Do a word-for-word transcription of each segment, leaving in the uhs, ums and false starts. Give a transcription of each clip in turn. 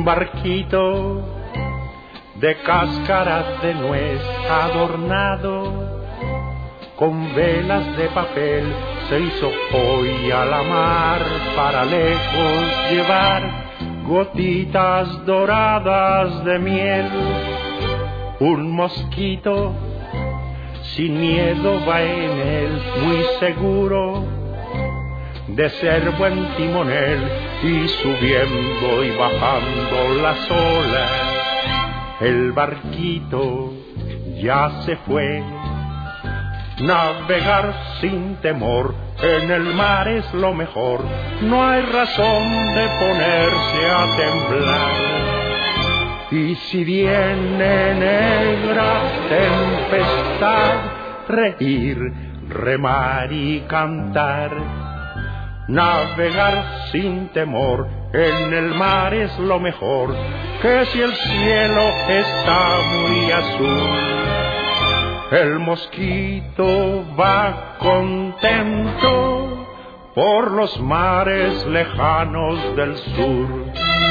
Un barquito de cáscaras de nuez adornado con velas de papel se hizo hoy a la mar para lejos llevar gotitas doradas de miel. Un mosquito sin miedo va en él, muy seguro de ser buen timonel, y subiendo y bajando las olas, el barquito ya se fue. Navegar sin temor en el mar es lo mejor, no hay razón de ponerse a temblar. Y si viene negra tempestad, reír, remar y cantar. Navegar sin temor en el mar es lo mejor, que si el cielo está muy azul, el mosquito va contento por los mares lejanos del sur.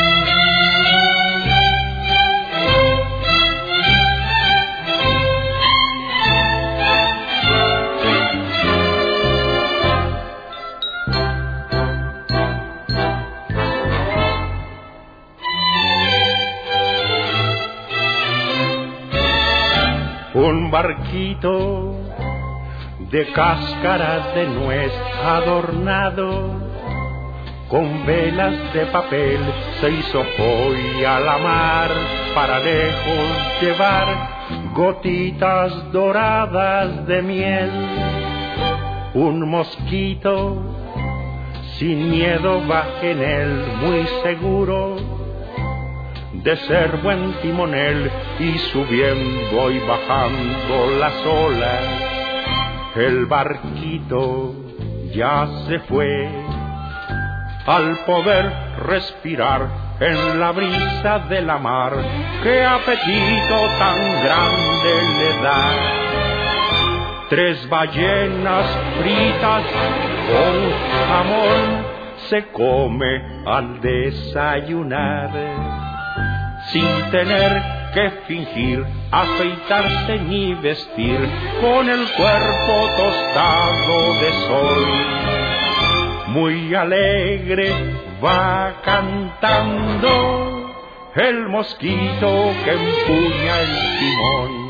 Un barquito de cáscaras de nuez adornado con velas de papel se hizo hoy a la mar para lejos llevar gotitas doradas de miel. Un mosquito sin miedo va en él, muy seguro de ser buen timonel, y subiendo y bajando las olas, el barquito ya se fue. Al poder respirar en la brisa de la mar, qué apetito tan grande le da. Tres ballenas fritas con jamón se come al desayunar, sin tener que fingir, afeitarse ni vestir, con el cuerpo tostado de sol. Muy alegre va cantando el mosquito que empuña el timón.